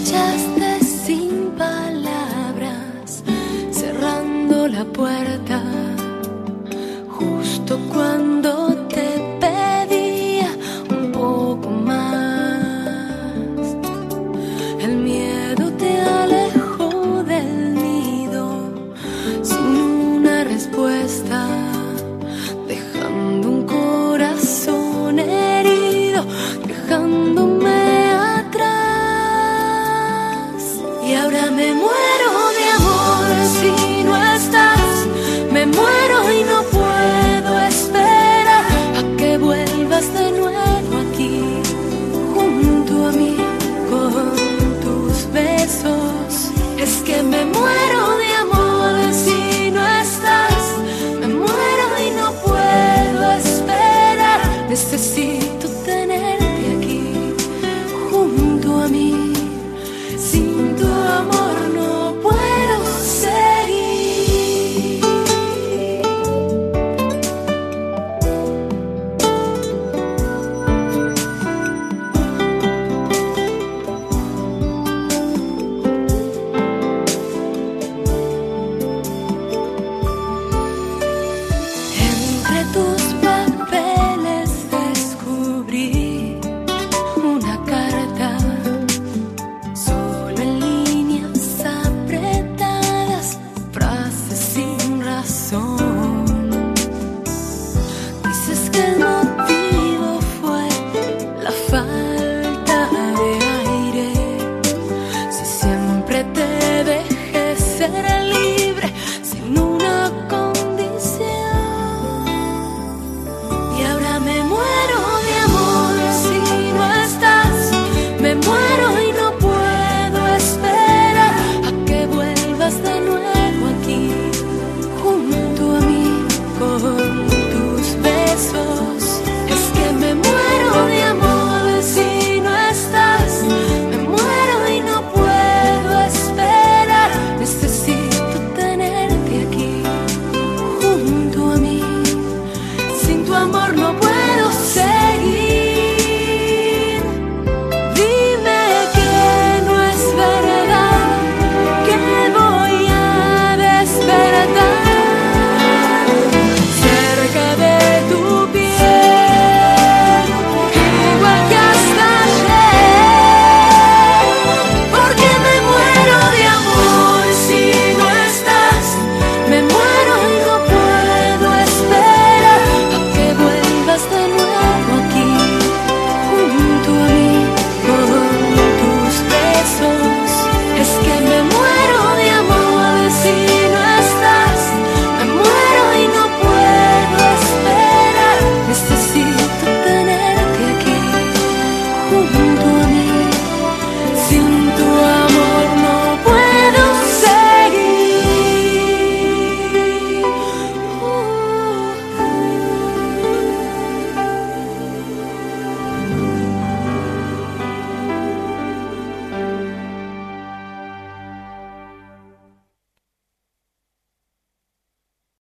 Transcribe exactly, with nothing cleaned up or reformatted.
marchaste sin palabras, cerrando la puerta justo cuando te pedía un poco más. El miedo te alejó del nido sin una respuesta, dejando un corazón herido, dejándome atrás. Y ahora me muero de amor si no estás, me muero y no puedo esperar a que vuelvas de nuevo aquí junto a mí con tus besos. Es que me muero de amor si no estás, me muero y no puedo esperar. Necesito